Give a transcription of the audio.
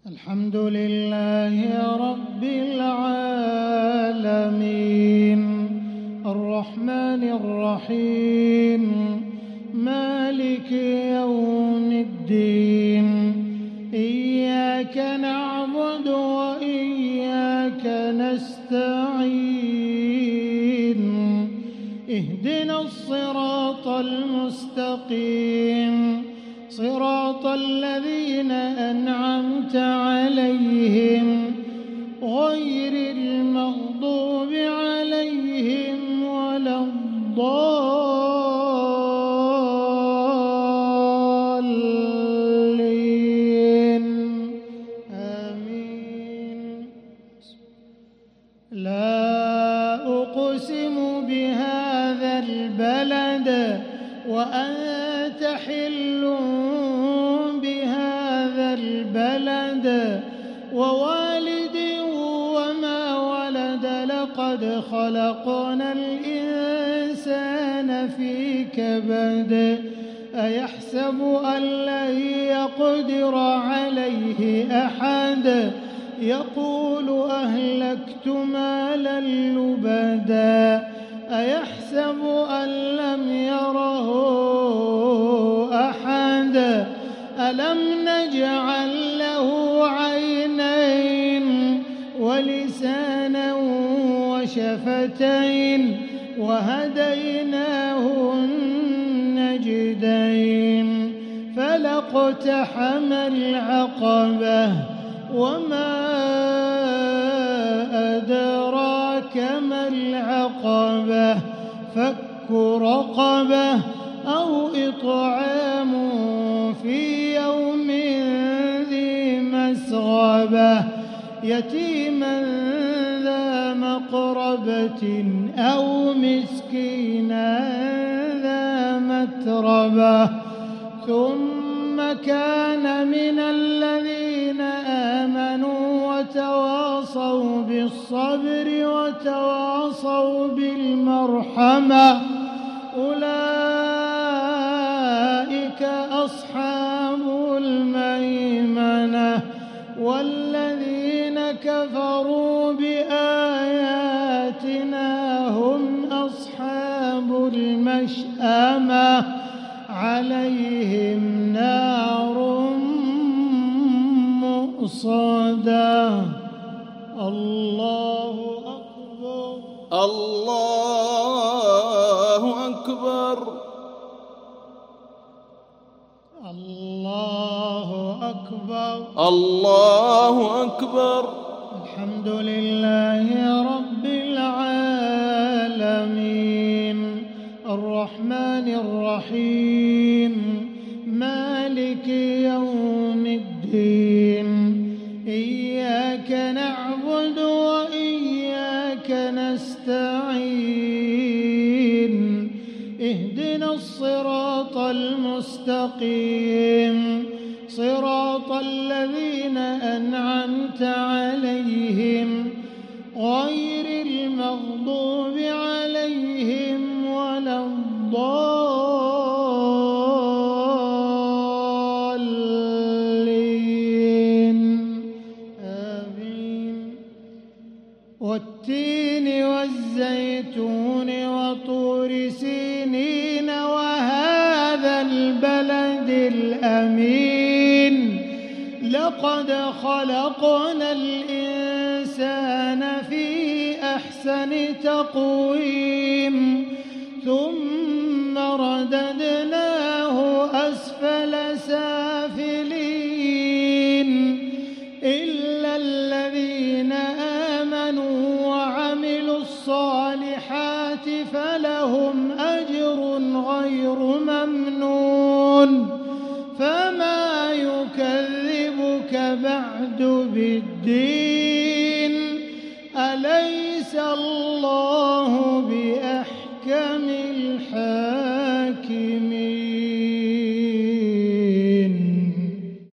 الحمد لله رب العالمين الرحمن الرحيم مالك يوم الدين إياك نعبد وإياك نستعين اهدنا الصراط المستقيم صراط الذين أنعمت عليهم غير المغضوب عليهم ولا الضالين آمين. لا أقسم بهذا البلد وأنت حل بهذا البلد ووالد وما ولد لقد خلقنا الإنسان في كبد أيحسب أن لن يقدر عليه أحد يقول أهلكت مالا لبدا أيحسب أن لم يره أحد ألم نجعل له عينين ولسانا وشفتين وهديناه النجدين فلاقتحم العقبة وما أدراك ما العقبة فك رقبة أو إطعام في يوم ذي مسغبة يتيما ذا مقربة أو مسكينا ذا متربة ثم كان من الذين آمنوا وتواصوا بالصبر وتواصوا بالمرحمة أولئك أصحاب الميمنة والذين كفروا بآياتنا هم أصحاب المشأمة عليهم نار مؤصدة. الله أكبر الله أكبر الله أكبر الله أكبر. الحمد لله رب العالمين الرحمن الرحيم مالك يوم الدين إياك نعبد وإياك نستعين اهدنا الصراط المستقيم صراط الذين أنعمت عليهم غير المغضوب عليهم ولا الضالين آمين. والتين والزيتون وطور سينين وهذا البلد الأمين لقد خلقنا الإنسان في أحسن تقويم ثم رددناه أسفل سافلين إلا الذين آمنوا وعملوا الصالحات فلهم أجر غير ممنون فما يكذبك بعد بالدين أليس الله بأحكم